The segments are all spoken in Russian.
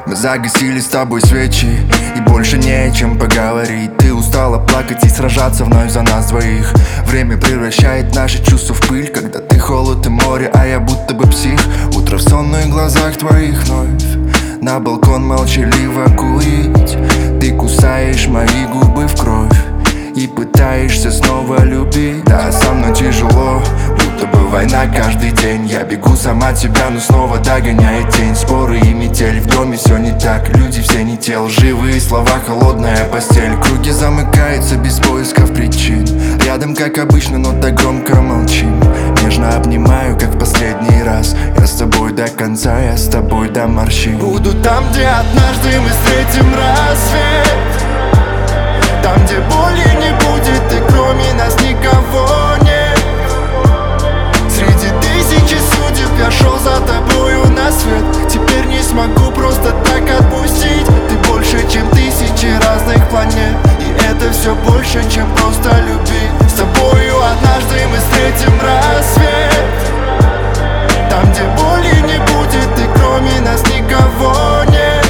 Мы загасили с тобой свечи, и больше не о чем поговорить. Ты устала плакать и сражаться вновь за нас двоих. Время превращает наши чувства в пыль, когда ты холод и море, а я будто бы псих. Утро в сонных глазах твоих вновь на балкон молчаливо курить. Ты кусаешь мои губы в кровь и пытаешься снова любить. Да, со мной тяжело, будто бы война каждый день. Я бегу сам от тебя, но снова догоняет тень. Споры и метель, в доме все не так. Люди все не те, лживые слова, холодная постель. Круги замыкаются без поисков причин. Рядом как обычно, но так громко молчим. Нежно обнимаю, как в последний раз. Я с тобой до конца, я с тобой до морщин. Буду там, где однажды мы встретим рассвет, там, где боли не будет и кроме нас никого нет. Среди тысячи судеб я шел за тобою на свет. Теперь не смогу просто так отпустить. Ты больше, чем тысячи разных планет, и это все больше, чем просто любить. С тобою однажды мы встретим рассвет, там, где боли не будет и кроме нас никого нет.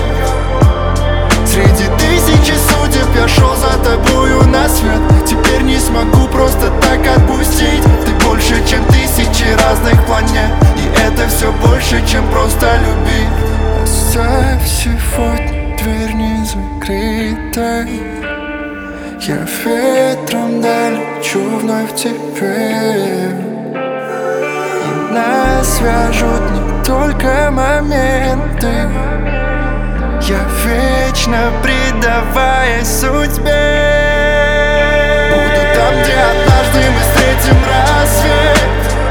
Среди тысячи судеб я шел за тобою на свет. Теперь не смогу просто так отпустить. Ты больше, чем тысячи разных планет, и это все больше, чем просто любить. Оставь сегодня дверь не закрытой. Я ветром долечу вновь теперь, и нас свяжут не только моменты. Я вечно предаваясь судьбе. Буду там, где однажды мы встретим рассвет,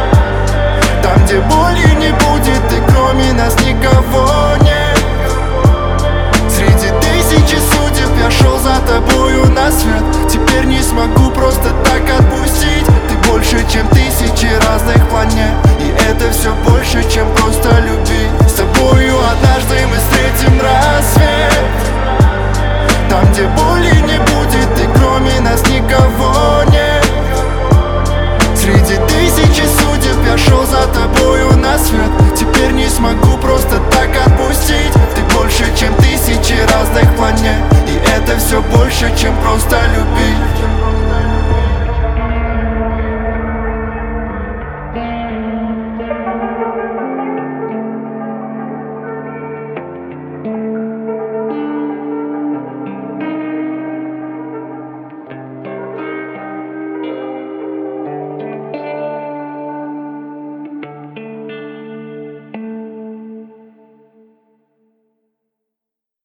там, где боли не будет и кроме нас никого нет. Среди тысячи судеб я шел за тобою на свет. Теперь не смогу просто так отпустить. Ты больше, чем тысячи разных